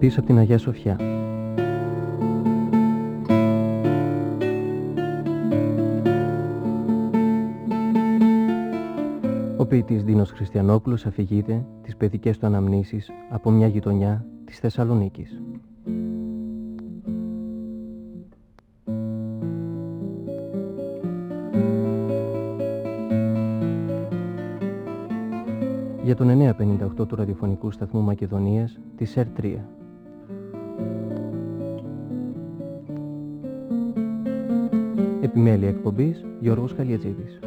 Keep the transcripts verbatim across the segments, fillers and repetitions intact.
πίσω από την Αγία Σοφιά. Ο ποιητής Δίνος Χριστιανόπουλος αφηγείται τις παιδικές του αναμνήσεις από μια γειτονιά της Θεσσαλονίκης. Για τον εννιακόσια πενήντα οκτώ του ραδιοφωνικού σταθμού Μακεδονίας της ΕΡ τρία. Επιμέλεια εκπομπής Γιώργος Χαλιατζίδης.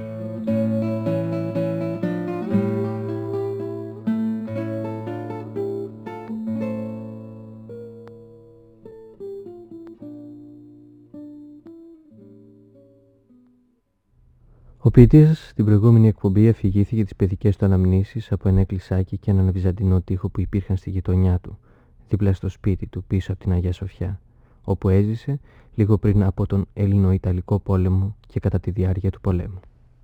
Ο ποιητής στην προηγούμενη εκπομπή αφηγήθηκε τις παιδικές του αναμνήσεις από ένα εκκλησάκι και έναν βυζαντινό τοίχο που υπήρχαν στη γειτονιά του, δίπλα στο σπίτι του, πίσω από την Αγία Σοφιά, όπου έζησε λίγο πριν από τον Έλληνο-Ιταλικό πόλεμο και κατά τη διάρκεια του πολέμου.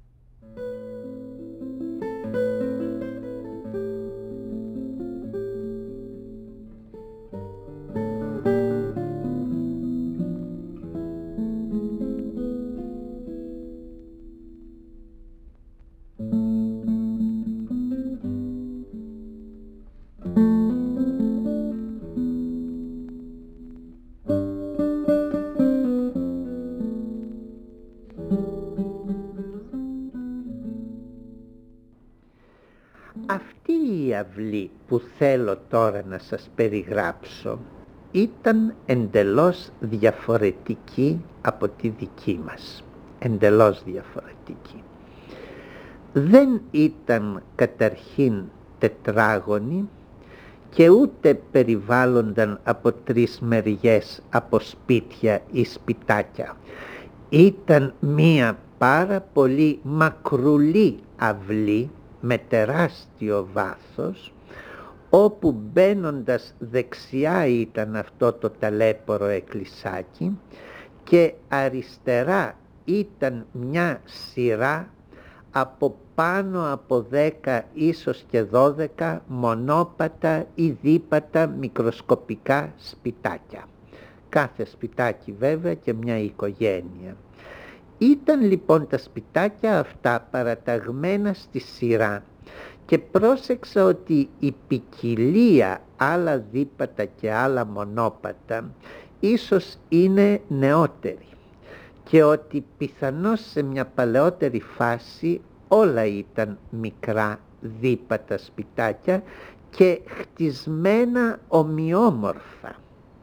Αυτή η αυλή που θέλω τώρα να σας περιγράψω ήταν εντελώς διαφορετική από τη δική μας. Εντελώς διαφορετική. Δεν ήταν καταρχήν τετράγωνη και ούτε περιβάλλονταν από τρεις μεριές από σπίτια ή σπιτάκια. Ήταν μία πάρα πολύ μακρουλή αυλή με τεράστιο βάθος, όπου μπαίνοντας δεξιά ήταν αυτό το ταλέπορο εκκλησάκι και αριστερά ήταν μια σειρά από πάνω από δέκα ίσως και δώδεκα μονόπατα ή δίπατα μικροσκοπικά σπιτάκια. Κάθε σπιτάκι βέβαια και μια οικογένεια. Ήταν λοιπόν τα σπιτάκια αυτά παραταγμένα στη σειρά και πρόσεξα ότι η ποικιλία άλλα δίπατα και άλλα μονόπατα ίσως είναι νεότερη και ότι πιθανώς σε μια παλαιότερη φάση όλα ήταν μικρά δίπατα σπιτάκια και χτισμένα ομοιόμορφα.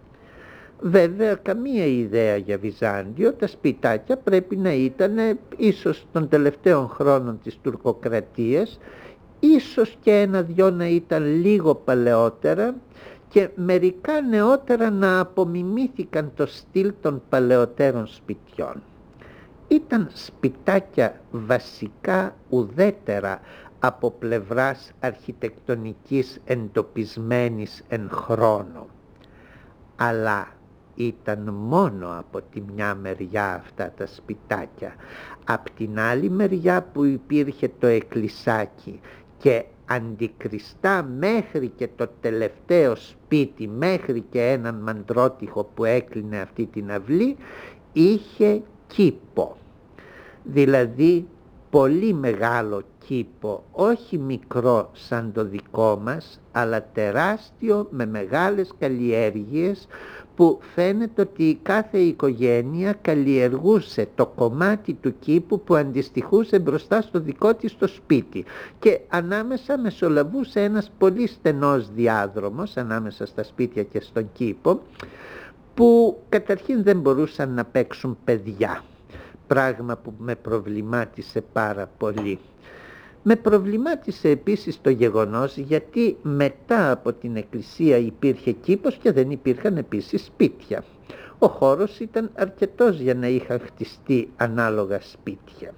Βέβαια καμία ιδέα για Βυζάντιο, τα σπιτάκια πρέπει να ήταν ίσως των τελευταίων χρόνων της τουρκοκρατίας, ίσως και ένα-δυο να ήταν λίγο παλαιότερα και μερικά νεότερα να απομιμήθηκαν το στυλ των παλαιότερων σπιτιών. Ήταν σπιτάκια βασικά ουδέτερα από πλευράς αρχιτεκτονικής εντοπισμένης εν χρόνο, αλλά ήταν μόνο από τη μια μεριά αυτά τα σπιτάκια. Απ' την άλλη μεριά που υπήρχε το εκκλησάκι και αντικριστά μέχρι και το τελευταίο σπίτι, μέχρι και έναν μαντρότυχο που έκλεινε αυτή την αυλή, είχε κήπο. Δηλαδή πολύ μεγάλο κήπο, όχι μικρό σαν το δικό μας, αλλά τεράστιο με μεγάλες καλλιέργειες που φαίνεται ότι η κάθε οικογένεια καλλιεργούσε το κομμάτι του κήπου που αντιστοιχούσε μπροστά στο δικό της το σπίτι και ανάμεσα μεσολαβούσε ένας πολύ στενός διάδρομος ανάμεσα στα σπίτια και στον κήπο που καταρχήν δεν μπορούσαν να παίξουν παιδιά, πράγμα που με προβλημάτισε πάρα πολύ. Με προβλημάτισε επίσης το γεγονός γιατί μετά από την εκκλησία υπήρχε κήπος και δεν υπήρχαν επίσης σπίτια. Ο χώρος ήταν αρκετός για να είχαν χτιστεί ανάλογα σπίτια.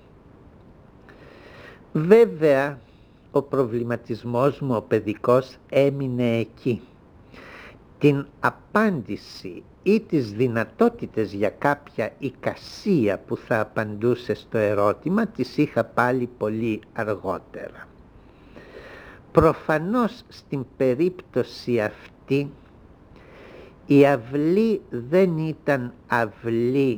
Βέβαια ο προβληματισμός μου ο παιδικός έμεινε εκεί. Την απάντηση ή τις δυνατότητες για κάποια εικασία που θα απαντούσε στο ερώτημα τις είχα πάλι πολύ αργότερα. Προφανώς στην περίπτωση αυτή Η αυλή δεν ήταν αυλή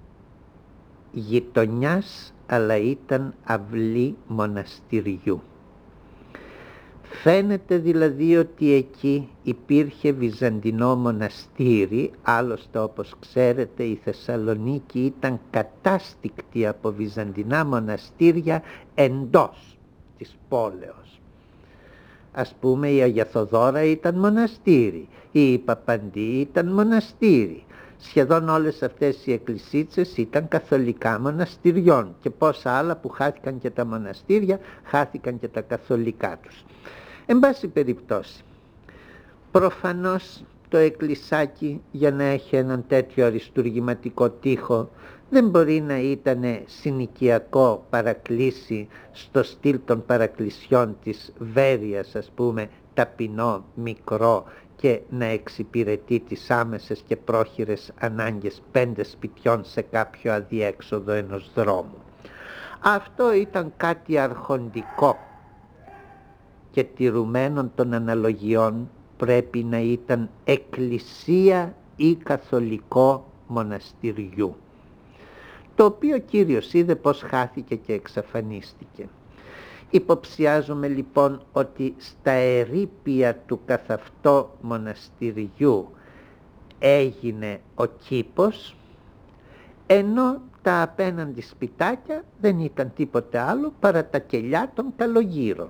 γειτονιάς, αλλά ήταν αυλή μοναστηριού. Φαίνεται δηλαδή ότι εκεί υπήρχε βυζαντινό μοναστήρι, άλλωστε όπως ξέρετε η Θεσσαλονίκη ήταν κατάστικτη από βυζαντινά μοναστήρια εντός της πόλεως. Ας πούμε η Αγία Θοδόρα ήταν μοναστήρι, η Παπαντή ήταν μοναστήρι. Σχεδόν όλες αυτές οι εκκλησίτσες ήταν καθολικά μοναστηριών και πόσα άλλα που χάθηκαν και τα μοναστήρια, χάθηκαν και τα καθολικά τους. Εν πάση περιπτώσει, προφανώς το εκκλησάκι για να έχει έναν τέτοιο αριστουργηματικό τοίχο δεν μπορεί να ήταν συνοικιακό παρακλήσι στο στυλ των παρακλησιών της Βέρειας, ας πούμε, ταπεινό, μικρό και να εξυπηρετεί τις άμεσες και πρόχειρες ανάγκες πέντε σπιτιών σε κάποιο αδιέξοδο ενός δρόμου. Αυτό ήταν κάτι αρχοντικό και τηρουμένων των αναλογιών πρέπει να ήταν εκκλησία ή καθολικό μοναστηριού, το οποίο Κύριος είδε πως χάθηκε και εξαφανίστηκε. Υποψιάζομαι λοιπόν ότι στα ερείπια του καθ' αυτό μοναστηριού έγινε ο κήπος, ενώ τα απέναντι σπιτάκια δεν ήταν τίποτε άλλο παρά τα κελιά των καλογύρων.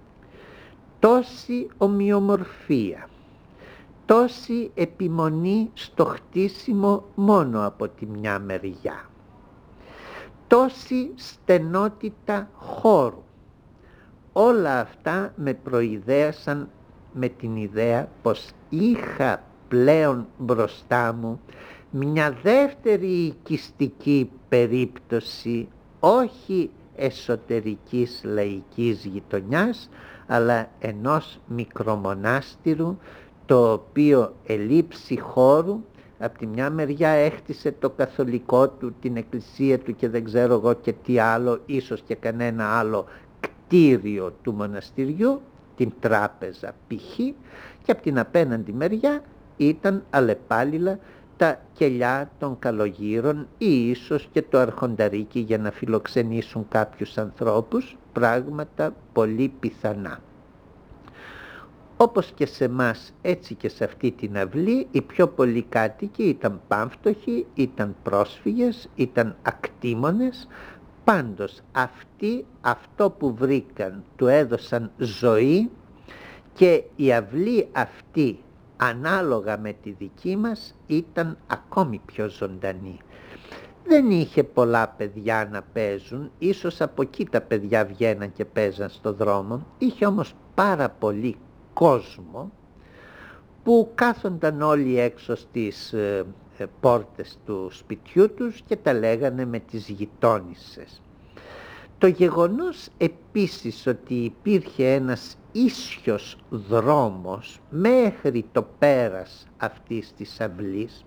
Τόση ομοιομορφία, τόση επιμονή στο χτίσιμο μόνο από τη μια μεριά, τόση στενότητα χώρου, όλα αυτά με προειδέασαν με την ιδέα πως είχα πλέον μπροστά μου μια δεύτερη οικιστική περίπτωση, όχι εσωτερικής λαϊκής γειτονιάς, αλλά ενός μικρομονάστηρου, το οποίο ελείψη χώρου από τη μια μεριά έχτισε το καθολικό του, την εκκλησία του και δεν ξέρω εγώ και τι άλλο, ίσως και κανένα άλλο κτίριο του μοναστηριού, την τράπεζα π.χ. και από την απέναντι μεριά ήταν αλλεπάλληλα τα κελιά των καλογύρων ή ίσως και το αρχονταρίκι για να φιλοξενήσουν κάποιους ανθρώπους, πράγματα πολύ πιθανά. Όπως και σε μας, έτσι και σε αυτή την αυλή, οι πιο πολλοί κάτοικοι ήταν πάμφτωχοι, ήταν πρόσφυγες, ήταν ακτήμονες. Πάντως αυτοί αυτό που βρήκαν του έδωσαν ζωή και η αυλή αυτή ανάλογα με τη δική μας ήταν ακόμη πιο ζωντανή. Δεν είχε πολλά παιδιά να παίζουν, ίσως από εκεί τα παιδιά βγαίναν και παίζαν στο δρόμο, είχε όμως πάρα πολύ κόσμο που κάθονταν όλοι έξω στις ε, ε, πόρτες του σπιτιού τους και τα λέγανε με τις γειτόνισσες. Το γεγονός επίσης ότι υπήρχε ένας ίσιος δρόμος μέχρι το πέρας αυτής της αυλής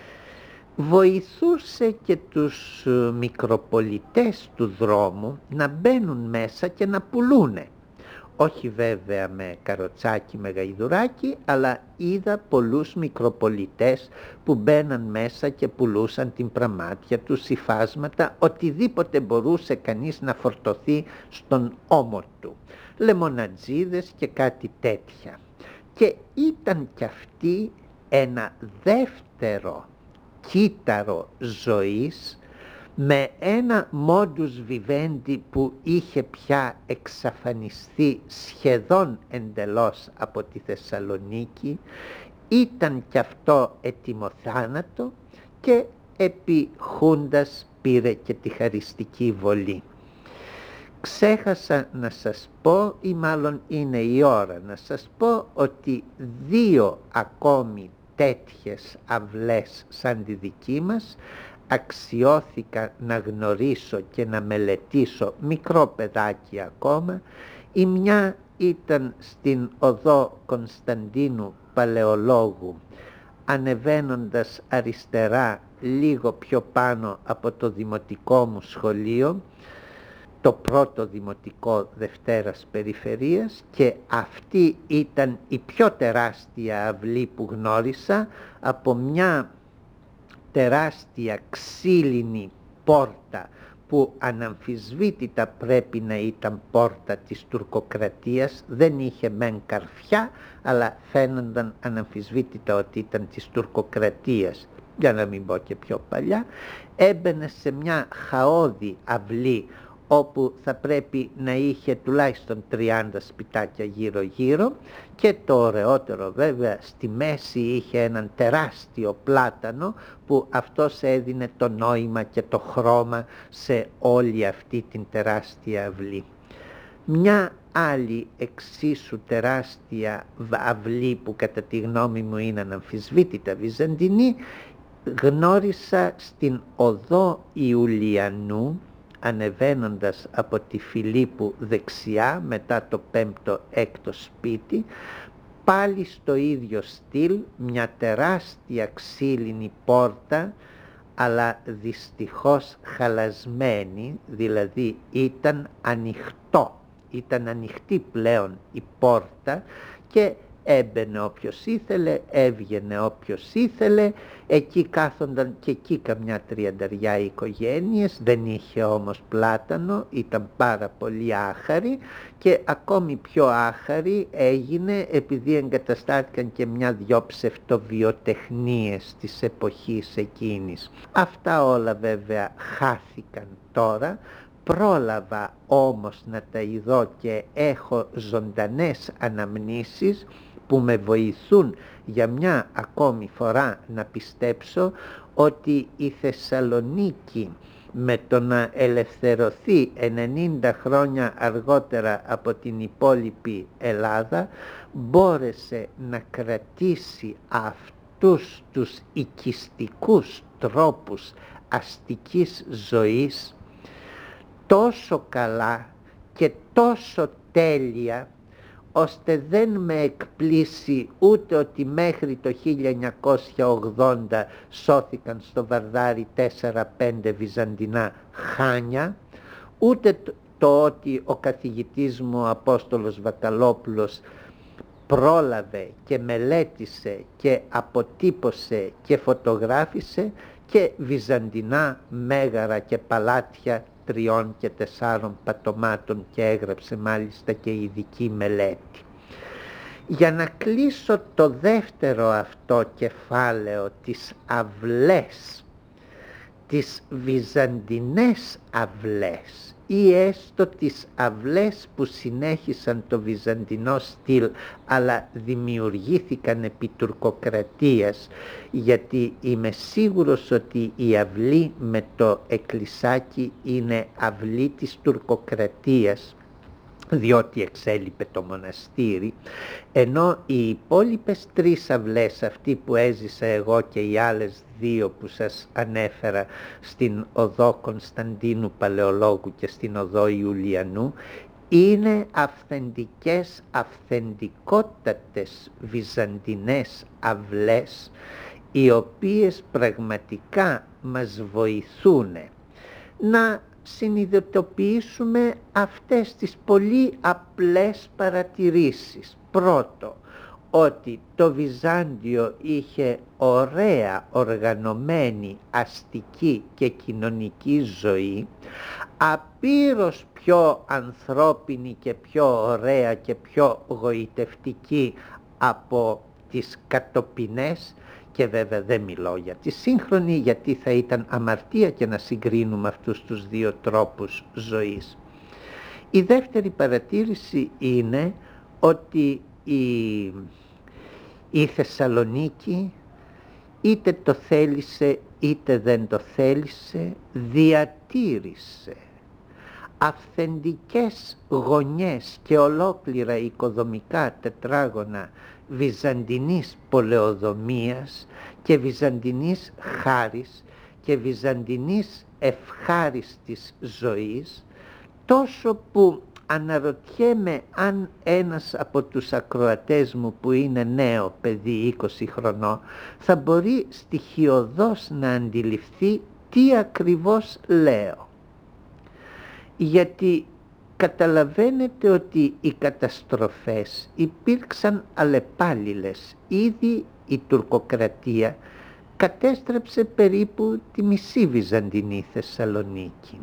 βοηθούσε και τους μικροπολιτές του δρόμου να μπαίνουν μέσα και να πουλούνε. Όχι βέβαια με καροτσάκι, με γαϊδουράκι, αλλά είδα πολλούς μικροπολιτές που μπαίναν μέσα και πουλούσαν την πραμάτια τους, υφάσματα, οτιδήποτε μπορούσε κανείς να φορτωθεί στον ώμο του. Λεμονατζίδες και κάτι τέτοια. Και ήταν κι αυτή ένα δεύτερο κύτταρο ζωής με ένα modus vivendi που είχε πια εξαφανιστεί σχεδόν εντελώς από τη Θεσσαλονίκη, ήταν κι αυτό ετοιμοθάνατο και επί Χούντας πήρε και τη χαριστική βολή. Ξέχασα να σας πω, ή μάλλον είναι η ώρα να σας πω, ότι δύο ακόμη τέτοιες αυλές σαν τη δική μας αξιώθηκα να γνωρίσω και να μελετήσω μικρό παιδάκι ακόμα. Η μια ήταν στην οδό Κωνσταντίνου Παλαιολόγου, ανεβαίνοντας αριστερά λίγο πιο πάνω από το δημοτικό μου σχολείο, το πρώτο δημοτικό Δευτέρας Περιφερείας και αυτή ήταν η πιο τεράστια αυλή που γνώρισα, από μια τεράστια ξύλινη πόρτα που αναμφισβήτητα πρέπει να ήταν πόρτα της τουρκοκρατίας, δεν είχε μεν καρφιά, αλλά φαίνονταν αναμφισβήτητα ότι ήταν της τουρκοκρατίας, για να μην πω και πιο παλιά. Έμπαινε σε μια χαόδη αυλή όπου θα πρέπει να είχε τουλάχιστον τριάντα σπιτάκια γύρω γύρω, και το ωραιότερο βέβαια, στη μέση είχε έναν τεράστιο πλάτανο που αυτός έδινε το νόημα και το χρώμα σε όλη αυτή την τεράστια αυλή. Μια άλλη εξίσου τεράστια αυλή που κατά τη γνώμη μου είναι αναμφισβήτητα βυζαντινή γνώρισα στην οδό Ιουλιανού, ανεβαίνοντας από τη Φιλίππου δεξιά μετά το πέμπτο έκτο σπίτι, πάλι στο ίδιο στυλ, μια τεράστια ξύλινη πόρτα, αλλά δυστυχώς χαλασμένη, δηλαδή ήταν ανοιχτό, ήταν ανοιχτή πλέον η πόρτα και έμπαινε όποιος ήθελε, έβγαινε όποιος ήθελε. Εκεί κάθονταν και εκεί καμιά τριανταριά οικογένειες, δεν είχε όμως πλάτανο, ήταν πάρα πολύ άχαρη, και ακόμη πιο άχαρη έγινε επειδή εγκαταστάθηκαν και μια δυο ψευτοβιοτεχνίες της εποχής εκείνης. Αυτά όλα βέβαια χάθηκαν τώρα. Πρόλαβα όμως να τα ειδώ και έχω ζωντανές αναμνήσεις που με βοηθούν για μια ακόμη φορά να πιστέψω ότι η Θεσσαλονίκη, με το να ελευθερωθεί ενενήντα χρόνια αργότερα από την υπόλοιπη Ελλάδα, μπόρεσε να κρατήσει αυτούς τους οικιστικούς τρόπους αστικής ζωής τόσο καλά και τόσο τέλεια, ώστε δεν με εκπλήσει ούτε ότι μέχρι το χίλια εννιακόσια ογδόντα σώθηκαν στο Βαρδάρι τέσσερα πέντε βυζαντινά χάνια, ούτε το ότι ο καθηγητής μου ο Απόστολος Βακαλόπουλος πρόλαβε και μελέτησε και αποτύπωσε και φωτογράφησε και βυζαντινά μέγαρα και παλάτια τριών και τεσσάρων πατωμάτων, και έγραψε μάλιστα και ειδική μελέτη. Για να κλείσω το δεύτερο αυτό κεφάλαιο, τις αυλές, τις βυζαντινές αυλές ή έστω τις αυλές που συνέχισαν το βυζαντινό στυλ αλλά δημιουργήθηκαν επί τουρκοκρατίας, γιατί είμαι σίγουρος ότι η αυλή με το εκκλησάκι είναι αυλή της τουρκοκρατίας, διότι εξέλιπε το μοναστήρι, ενώ οι υπόλοιπες τρεις αυλές, αυτή που έζησα εγώ και οι άλλες δύο που σας ανέφερα στην οδό Κωνσταντίνου Παλαιολόγου και στην οδό Ιουλιανού, είναι αυθεντικές, αυθεντικότατες βυζαντινές αυλές, οι οποίες πραγματικά μας βοηθούν να συνειδητοποιήσουμε αυτές τις πολύ απλές παρατηρήσεις. Πρώτο, ότι το Βυζάντιο είχε ωραία οργανωμένη αστική και κοινωνική ζωή, απείρως πιο ανθρώπινη και πιο ωραία και πιο γοητευτική από τις κατοπινές, και βέβαια δεν μιλώ για τη σύγχρονη, γιατί θα ήταν αμαρτία και να συγκρίνουμε αυτούς τους δύο τρόπους ζωής. Η δεύτερη παρατήρηση είναι ότι η, η Θεσσαλονίκη, είτε το θέλησε είτε δεν το θέλησε, διατήρησε αυθεντικές γωνιές και ολόκληρα οικοδομικά τετράγωνα βυζαντινής πολεοδομίας και βυζαντινής χάρης και βυζαντινής ευχάριστης ζωής, τόσο που αναρωτιέμαι αν ένας από τους ακροατές μου που είναι νέο παιδί είκοσι χρονών θα μπορεί στοιχειωδώς να αντιληφθεί τι ακριβώς λέω. γιατί καταλαβαίνετε ότι οι καταστροφές υπήρξαν αλλεπάλληλες. Ήδη η τουρκοκρατία κατέστρεψε περίπου τη μισή Βυζαντινή Θεσσαλονίκη.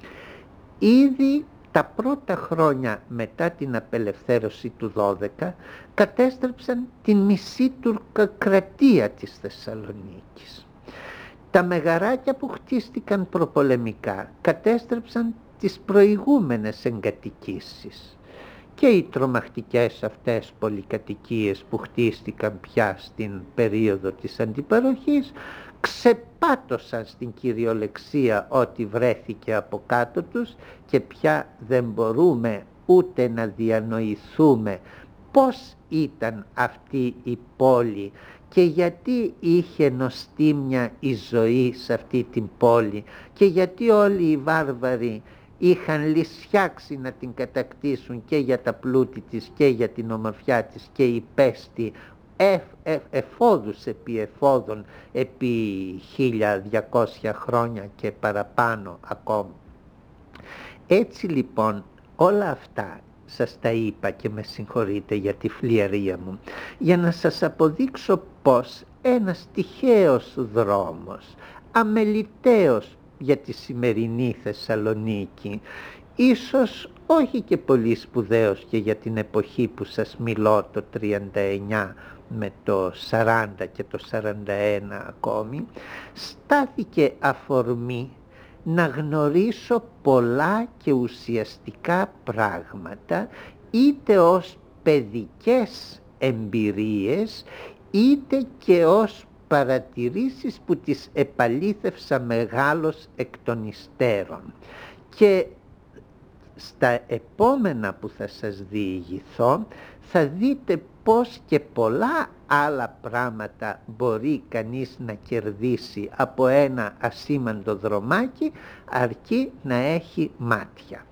Ήδη τα πρώτα χρόνια μετά την απελευθέρωση του δώδεκα κατέστρεψαν την μισή τουρκοκρατία της Θεσσαλονίκης. Τα μεγαράκια που χτίστηκαν προπολεμικά κατέστρεψαν τις προηγούμενες εγκατοικήσεις και οι τρομακτικές αυτές πολυκατοικίες που χτίστηκαν πια στην περίοδο της αντιπαροχής ξεπάτωσαν στην κυριολεξία ό,τι βρέθηκε από κάτω τους και πια δεν μπορούμε ούτε να διανοηθούμε πώς ήταν αυτή η πόλη και γιατί είχε νοστίμια η ζωή σε αυτή την πόλη και γιατί όλοι οι βάρβαροι είχαν λυσιάξει να την κατακτήσουν και για τα πλούτη της και για την ομορφιά της και υπέστη εφ, εφ, εφόδους επί εφόδων επί χίλια διακόσια χρόνια και παραπάνω ακόμη. Έτσι λοιπόν όλα αυτά σας τα είπα και με συγχωρείτε για τη φλιαρία μου, για να σας αποδείξω πως ένας τυχαίος δρόμος, αμεληταίος για τη σημερινή Θεσσαλονίκη, ίσως όχι και πολύ σπουδαίος και για την εποχή που σας μιλώ, το τριάντα εννιά με το σαράντα και το σαράντα ένα ακόμη, στάθηκε αφορμή να γνωρίσω πολλά και ουσιαστικά πράγματα, είτε ως παιδικές εμπειρίες είτε και ως παρατηρήσεις που τις επαλήθευσα μεγάλος εκ των υστέρων. Και στα επόμενα που θα σας διηγηθώ θα δείτε πως και πολλά άλλα πράγματα μπορεί κανείς να κερδίσει από ένα ασήμαντο δρομάκι, αρκεί να έχει μάτια.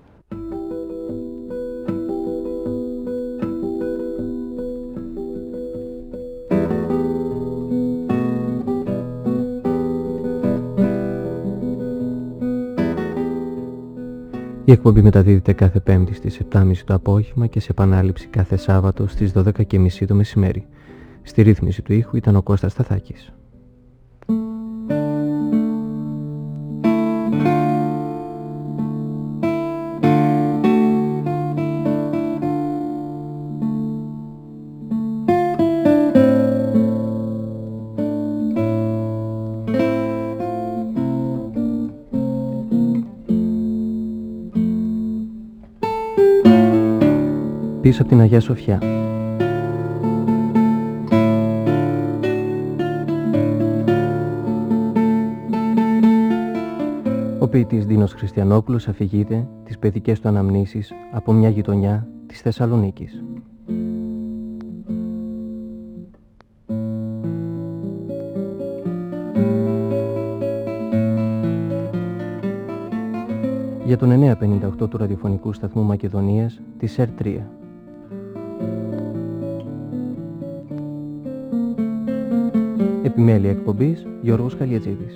Η εκπομπή μεταδίδεται κάθε Πέμπτη στις επτά και μισή το απόγευμα και σε επανάληψη κάθε Σάββατο στις δώδεκα και μισή το μεσημέρι. Στη ρύθμιση του ήχου ήταν ο Κώστας Σταθάκης. Πίσω από την Αγία Σοφιά. Ο ποιητής Δίνος Χριστιανόπουλος αφηγείται τις παιδικές του αναμνήσεις από μια γειτονιά της Θεσσαλονίκης. Για τον εννιακόσια πενήντα οκτώ του ραδιοφωνικού σταθμού Μακεδονίας της ΕΡ τρία. Επιμέλεια εκπομπής Γιώργος Χαλιατζίδης.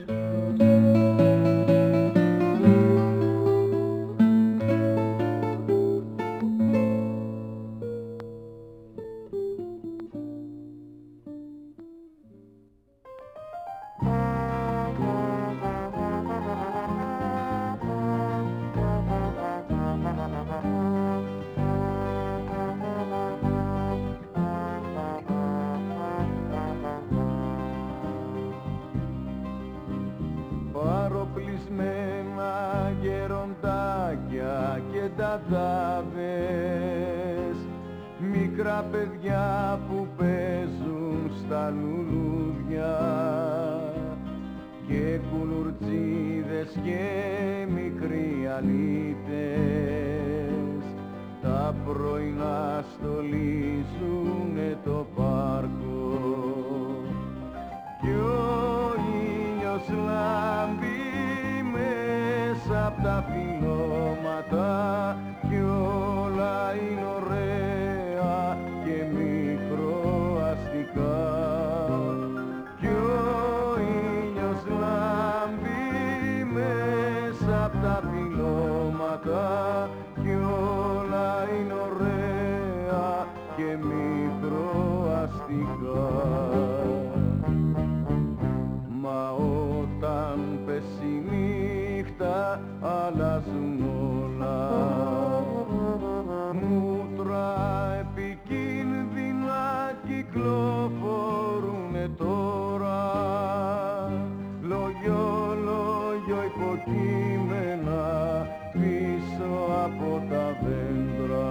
Απ' τα πυλώματα ψέματα κι όλα είναι ωραία και μικροαστικά. Μα όταν πέσει η νύχτα αλλάζουν όλα, μούτρα επικίνδυνα κυκλοφορούνε τώρα, λόγιο, λόγιο υποκείμενα πίσω από τα δέντρα.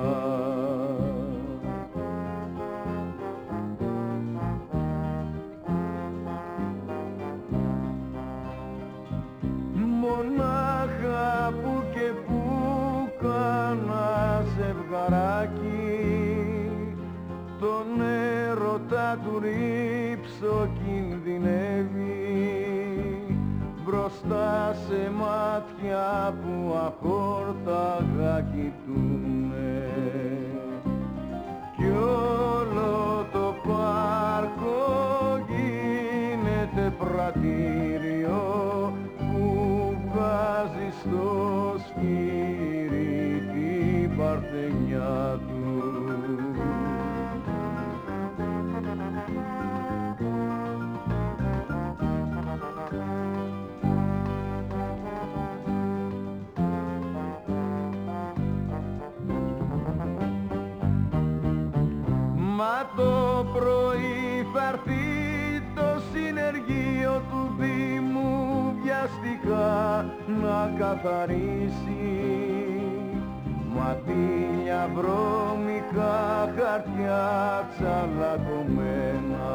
Μονάχα που και που κάνα ζευγαράκι τον έρωτα του ρίψο κινδυνεύει μπροστά σε μάτια που αχόρταγα κοιτούνε κι όλο το πάρκο γίνεται πρατήριο που βγάζει στο σκύρι την παρθενιά του. Μα το πρωί θα έρθει το συνεργείο του Δήμου βιαστικά να καθαρίσει ματήλια βρώμικα χαρτιά τσαλακωμένα.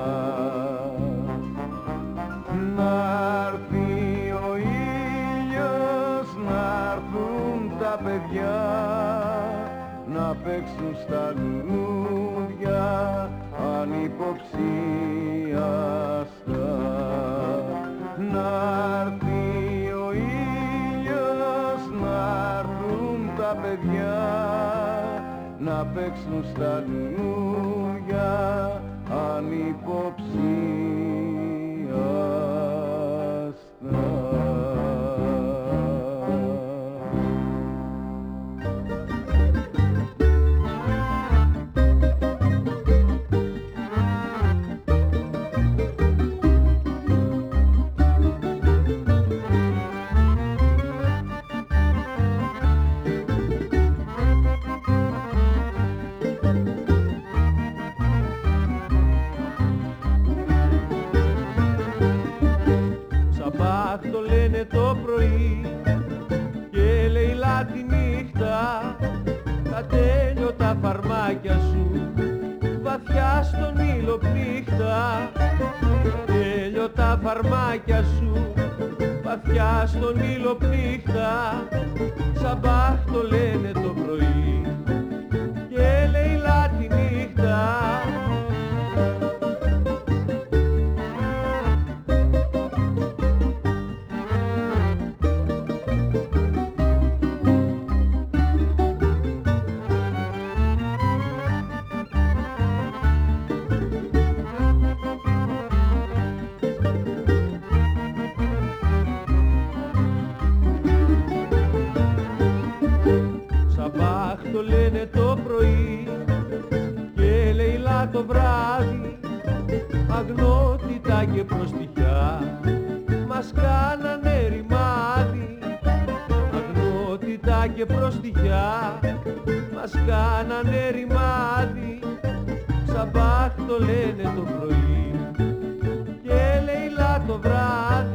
Να'ρθεί ο ήλιος, να'ρθούν τα παιδιά να παίξουν στα λουλούδια ανυποψίαστα. Να'ρθεί ο ήλιος, να'ρθούν τα παιδιά να παίξουν στα λουλούδια ανυποψίαστα. Το λένε το πρωί και Λεϊλά τη νύχτα τα τέλειωτα φαρμάκια σου βαθιά στον ήλιο πνίχτα. Τέλειωτα φαρμάκια σου βαθιά στον ήλιο πνίχτα. Σαμπάχ το λένε το πρωί και Λεϊλά τη νύχτα. Το λένε το πρωί και Λεϊλά το βράδυ αγνότητα και προστιχιά μας κάνανε ρημάδι. Αγνότητα και προστιχιά μας κάνανε ρημάδι. Σαμπάχ το λένε το πρωί και Λεϊλά το βράδυ.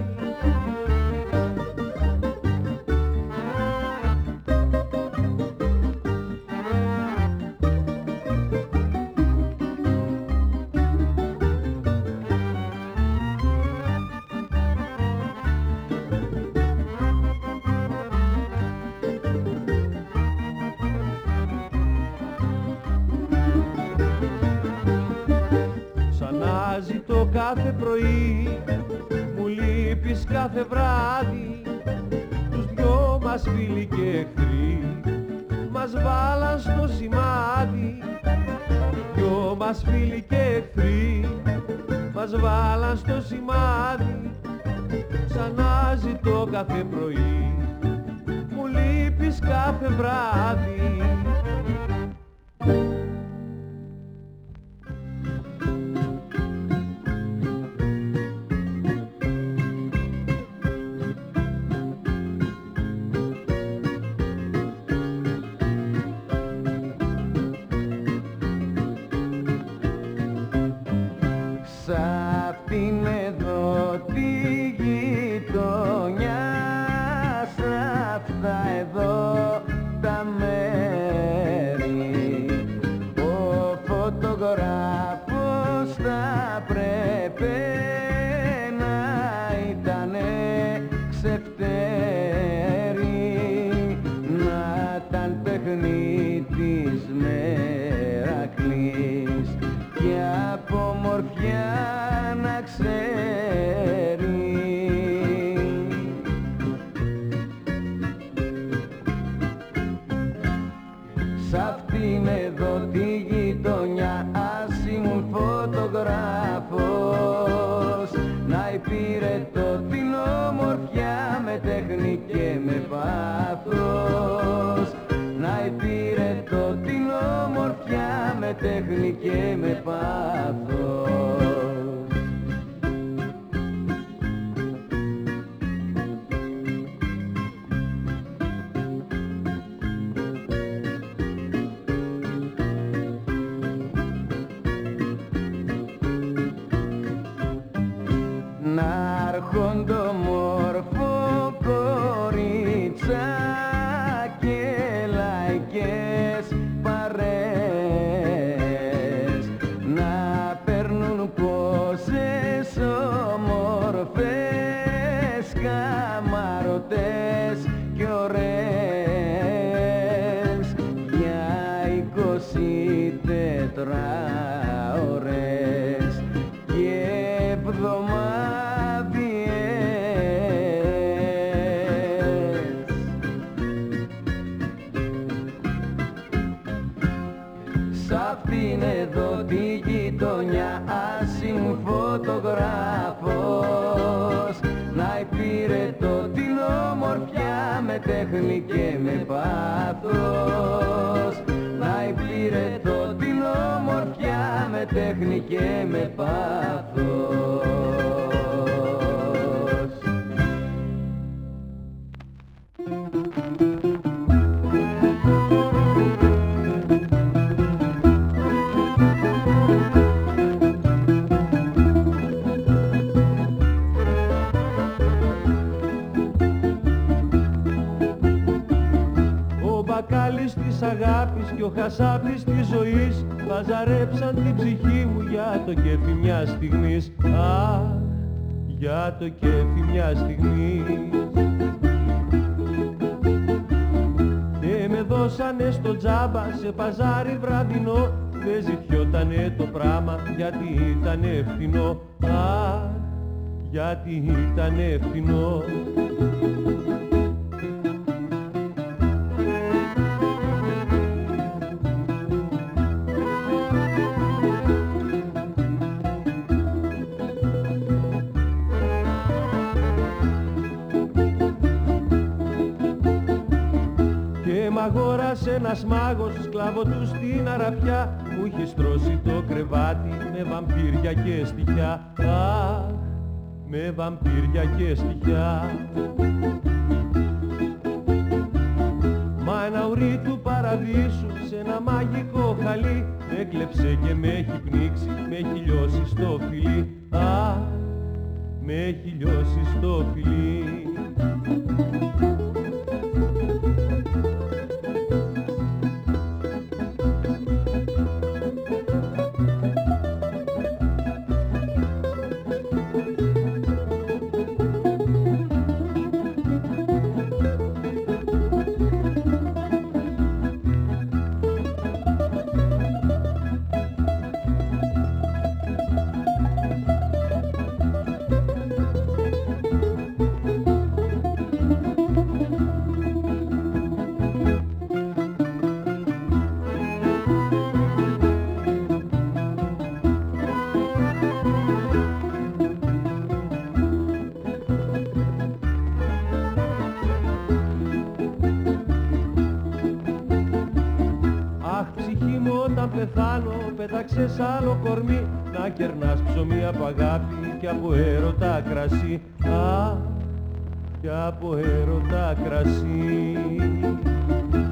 Ζητώ κάθε πρωί, μου λείπεις κάθε βράδυ. Τους δυο μας φίλοι και εχθροί μας βάλαν στο σημάδι. Τους δυο μας φίλοι και εχθροί μας βάλαν στο σημάδι. Ξανά ζητώ κάθε πρωί, μου λείπεις κάθε κάθε βράδυ. Τέχνη και με πάθος. Να έρχονται μορφό κορίτσα και λαϊκές παρέες, να παίρνουν πόσες όμορφες καμαρωτές και ωραίες για είκοσι τέσσερα ώρες και εβδομάδιες. Σ' αυτήν εδώ τη γειτονιά άσημου φωτογράφος, να υπηρετώ την ομορφιά με τέχνη και με πάθος, να υπηρετώ την ομορφιά με τέχνη και με πάθος. Ο μπακάλις της αγάπης και ο χασάπης της ζωής βαζαρέψαν την ψυχή μου για το κέφι μιας στιγμής. Αχ, για το κέφι μιας στιγμής. Και με δώσανε στο τζάμπα σε παζάρι βραδινό, δεν ζητιότανε το πράμα γιατί ήτανε φθηνό. Αχ, γιατί ήτανε φθηνό. Αγόρασε ένας μάγος σκλάβο του στην Αραπιά, μου είχε στρώσει το κρεβάτι με βαμπύρια και στοιχιά. Αχ, με βαμπύρια και στοιχιά. Μα ένα ουρί του παραδείσου σε ένα μαγικό χαλί με έκλεψε και με έχει πνίξει, με έχει λιώσει στο φιλί. Αχ, με έχει λιώσει στο φιλί. ψυχή μου όταν πεθάνω, πέταξε σ' άλλο κορμί, να κερνάς ψωμί από αγάπη και από έρωτα κρασί. Α, και από έρωτα κρασί.